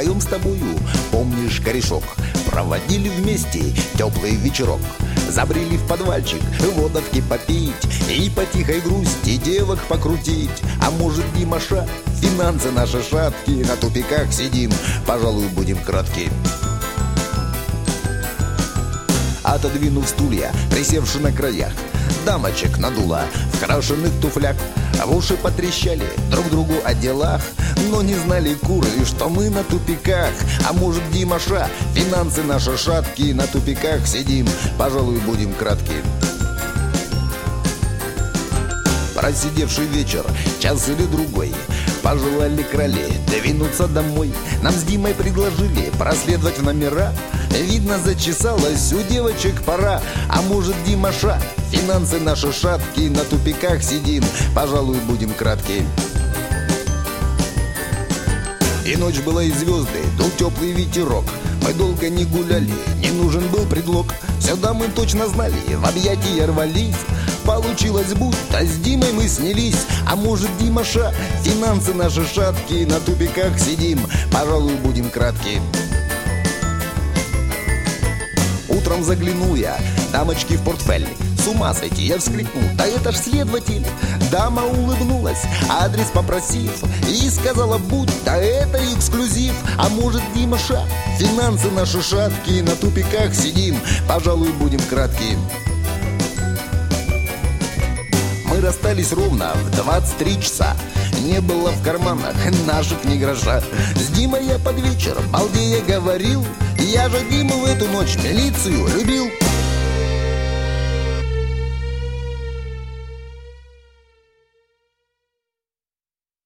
вдвоем с тобою, помнишь, корешок? Проводили вместе теплый вечерок. Забрели в подвальчик водовки попить и по тихой грусти девок покрутить. А может, Димаша, финансы наши шаткие, на тупиках сидим, пожалуй, будем кратки. Отодвинув стулья, присевши на краях, дамочек надула в крашеных туфлях. В уши потрещали друг другу о делах, но не знали куры, что мы на тупиках. А может, Димаша, финансы наши шаткие, на тупиках сидим, пожалуй, будем кратки. Просидевший вечер, час или другой, пожелали кроле двинуться домой. Нам с Димой предложили проследовать в номера. Видно, зачесалась у девочек пора. А может, Димаша, финансы наши шаткие, на тупиках сидим, пожалуй, будем кратки. И ночь была, и звезды, дул теплый ветерок. Мы долго не гуляли, не нужен был предлог. Сюда мы точно знали, в объятия рвались. Получилось, будто с Димой мы снялись. А может, Димаша, финансы наши шаткие, на тупиках сидим, пожалуй, будем кратки. Утром заглянул я дамочке в портфель. С ума сойти, я вскрикнул, да это ж следователь. Дама улыбнулась, адрес попросив, и сказала, будто это эксклюзив. А может, Димаша, финансы наши шаткие, на тупиках сидим, пожалуй, будем кратки. Мы расстались ровно в 23 часа. Не было в карманах наших ни гроша. С Димой я под вечер балдея говорил: я же Диму в эту ночь милицию любил.